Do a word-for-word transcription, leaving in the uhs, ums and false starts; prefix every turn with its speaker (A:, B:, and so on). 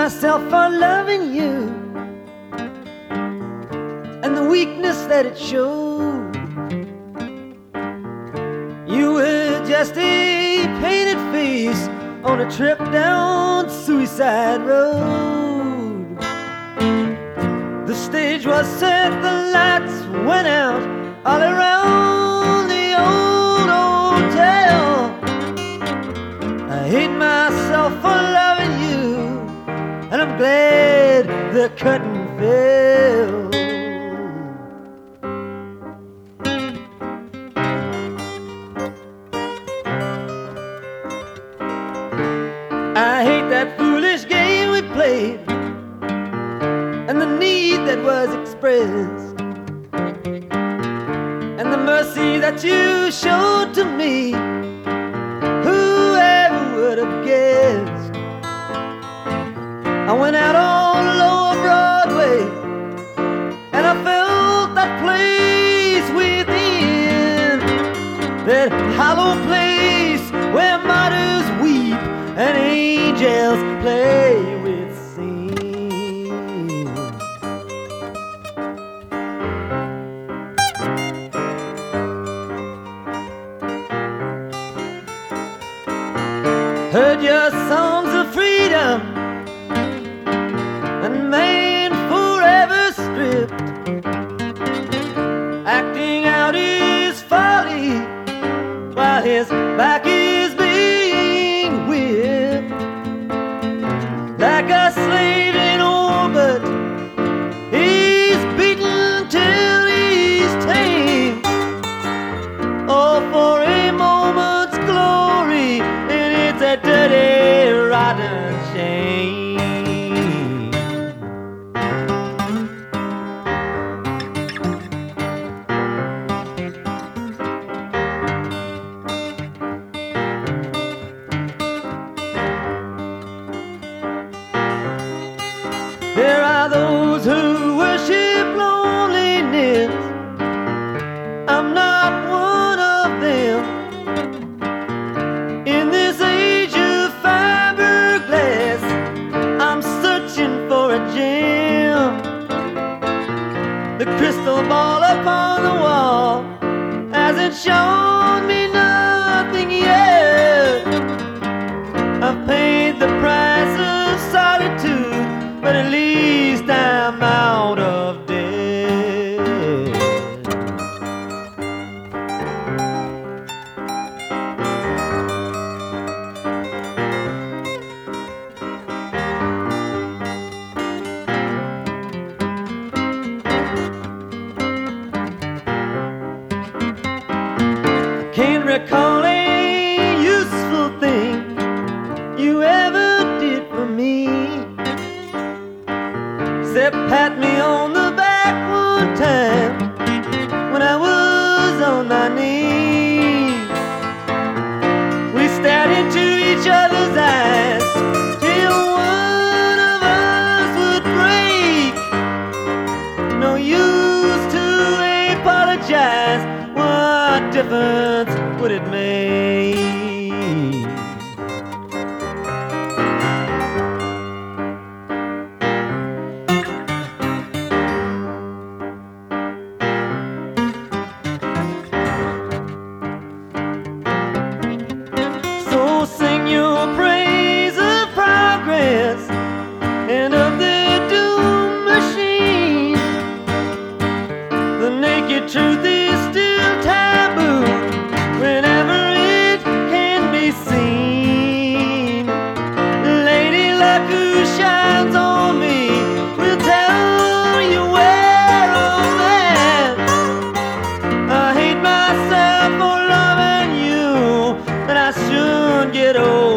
A: myself for loving you and the weakness that it showed. You were just a painted face on a trip down Suicide Road. The stage was set, the lights went out all around the old hotel. I hate myself for loving you, and I'm glad the curtain fell. I hate that foolish game we played and the need that was expressed and the mercy that you showed to me. Whoever would have guessed? I went out on lower Broadway and I felt that place within, that hollow place where martyrs weep and angels play with sin. Heard your songs of freedom and man forever stripped, acting out his folly while his back is being whipped. Like a slave in orbit, he's beaten till he's tame. Oh, for a moment's glory, and it's a dirty, rotten shame. There are those who worship loneliness. I'm not one of them. In this age of fiberglass, I'm searching for a gem. The crystal ball upon the wall hasn't shown me nothing yet. I've paid the price of solitude, but at least I'm out of debt. I can't recall a useful thing you ever did for me, except pat me on the back one time when I was on my knees. We stared into each other's eyes till one of us would break. No use to apologize, what difference would it make? Sing your praise of progress and of the doom machine. The naked truth is still taboo whenever it can be seen. Lady Luck, who shines on me, will tell you where I'm at. I hate myself for loving you, but I should get over